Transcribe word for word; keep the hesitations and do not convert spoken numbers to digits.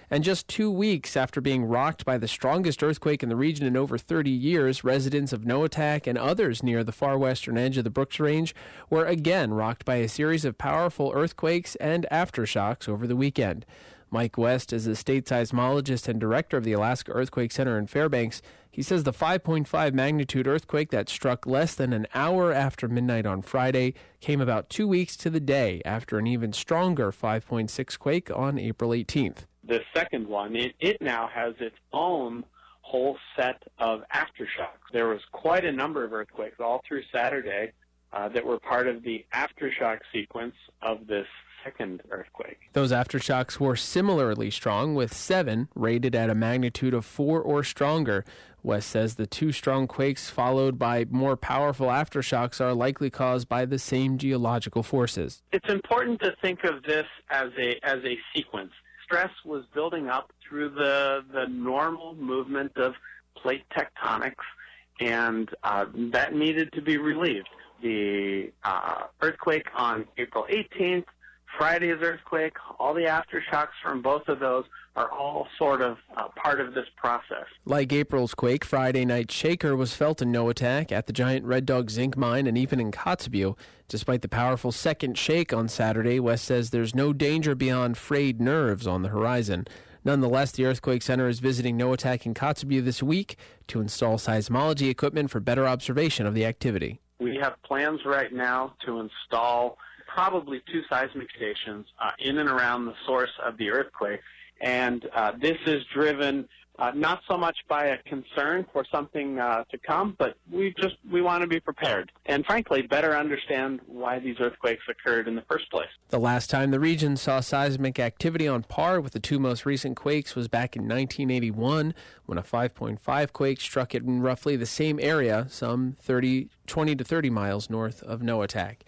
And just two weeks after being rocked by the strongest earthquake in the region in over thirty years, residents of Noatak and others near the far western edge of the Brooks Range were again rocked by a series of powerful earthquakes and aftershocks over the weekend. Mike West is a state seismologist and director of the Alaska Earthquake Center in Fairbanks. He says the five point five magnitude earthquake that struck less than an hour after midnight on Friday came about two weeks to the day after an even stronger five point six quake on April eighteenth. The second one, it, it now has its own whole set of aftershocks. There was quite a number of earthquakes all through Saturday uh, that were part of the aftershock sequence of this second earthquake. Those aftershocks were similarly strong, with seven rated at a magnitude of four or stronger. West says the two strong quakes followed by more powerful aftershocks are likely caused by the same geological forces. It's important to think of this as a as a sequence. Stress was building up through the the normal movement of plate tectonics, and uh, that needed to be relieved. The uh, earthquake on April eighteenth, Friday's earthquake, all the aftershocks from both of those are all sort of uh, part of this process. Like April's quake, Friday night shaker was felt in Noatak, at the giant Red Dog zinc mine, and even in Kotzebue. Despite the powerful second shake on Saturday, West says there's no danger beyond frayed nerves on the horizon. Nonetheless, the Earthquake Center is visiting Noatak and Kotzebue this week to install seismology equipment for better observation of the activity. We have plans right now to install probably two seismic stations uh, in and around the source of the earthquake. And uh, this is driven uh, not so much by a concern for something uh, to come, but we just we want to be prepared and, frankly, better understand why these earthquakes occurred in the first place. The last time the region saw seismic activity on par with the two most recent quakes was back in nineteen eighty-one, when a five point five quake struck it in roughly the same area, some thirty, twenty to thirty miles north of Noatak.